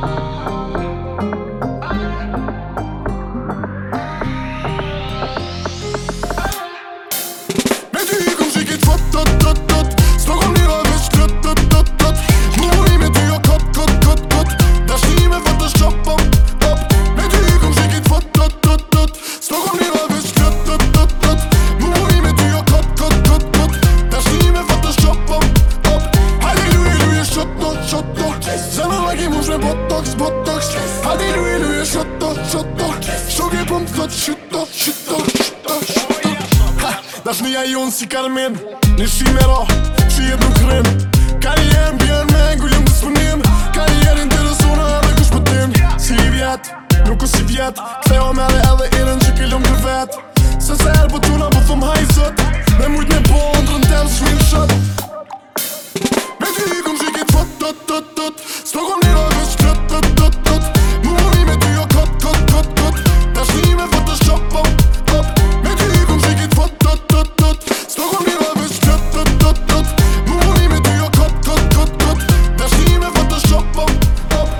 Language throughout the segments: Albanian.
Dashnia jonë si Carmen, një shime ra, shijet nuk rrim. Karrierën bjerë me ngullim të spunim, karrierën interesona edhe kush pëtim. Si I vjet, nuk u si vjet, ktheo me edhe irën që kellom kër vet. Se se erë po tuna po thëm hajzët, me mujt me po ndrën tem s'shmin shët. Me ty I kom shikit fot, tot, tot, tot, s'to kom njëra veç kët, tot, tot, tot. Mu mëni me ty jo kot, kot, kot, kot, dashni me Photoshop, pop, pop. Me ty I kom shikit fot, tot, tot, tot, s'to kom njëra veç kët, tot, tot, tot. Mu mëni me ty jo kot, kot, kot, kot, dashni me Photoshop, pop, pop.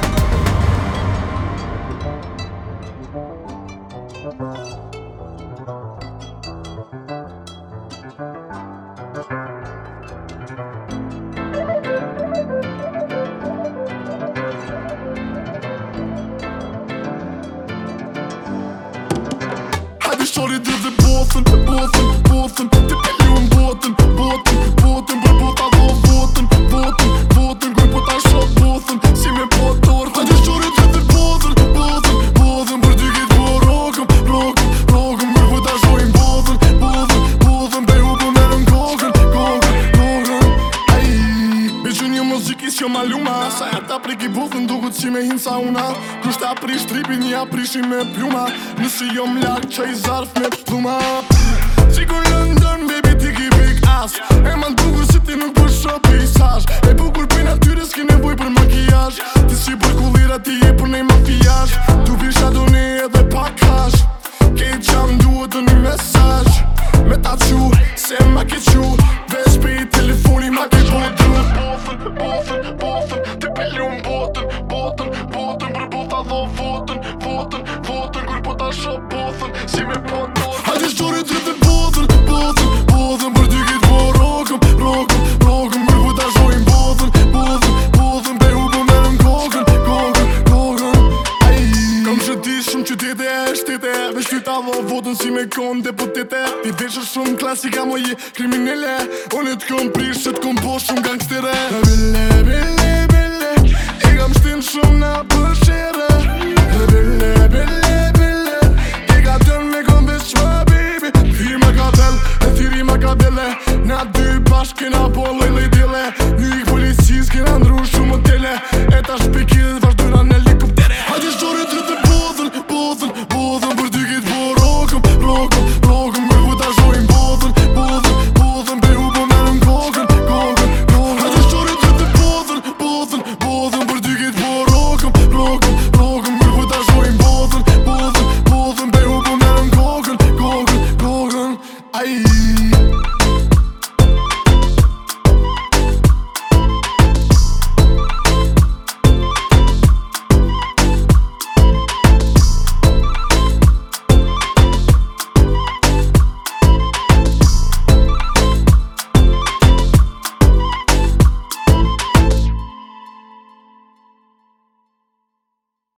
Shori dhe dhe botën, botën, botën, të pelluën botën, botën, botën, për bota dho botën, botën, botën, kuj po ta shot botën, si me po tortë. Hajde shori dhe dhe botën, botën, botën, për ty kitë po rogëm, rogëm, rogëm, kuj po ta shojnë botën, botën, botën, pe u po merën kokën, kokën, kokën. Aj, beqë një muzikis jo maluma, sa e ta priki botën, duket si me hinë sauna. Kusht ta prish tripin, ja prishin me pluma, nësi jo m'lak që I zarf me pluma. Sigur London, baby ti ki big ass, e man dukur si ti nuk për shop pejsash. E bukur për natyre s'ki nevoj për makijash, ti si për kullira ti je për nej mafijash. Tu pisha do ne edhe pak hash, kejt qam duhet do një mesaj, me ta qu, se ma ke qu, veç pe I telefoni ma ke botu. Botën, botën, botën, te pelluën botën, botën, botën, për bota dho votën, votën, votën, kur po ta shop botën, si me po tortë. Hajde shtori të dhe botën, botën, botën, për ty kitë po rogëm, rogëm, rogëm, kur po ta shojnë botën, botën, botën, pe u po merën kokën, kokën, kokën. Aj, kam shëti shumë qytete e shtete, veç ty ta dho votën si me konë deputete. Ti deshe shumë klasika mo je kriminele, unë t'kom prish që t'kom po shumë gangstere. Bille, bille, bille, I kam shtin shumë na përshere. Bille, bille, bille, I ka tën me kom veç ma baby. Thiri ma ka del, e thiri ma ka dele, na dy bashk kena po lejle dile.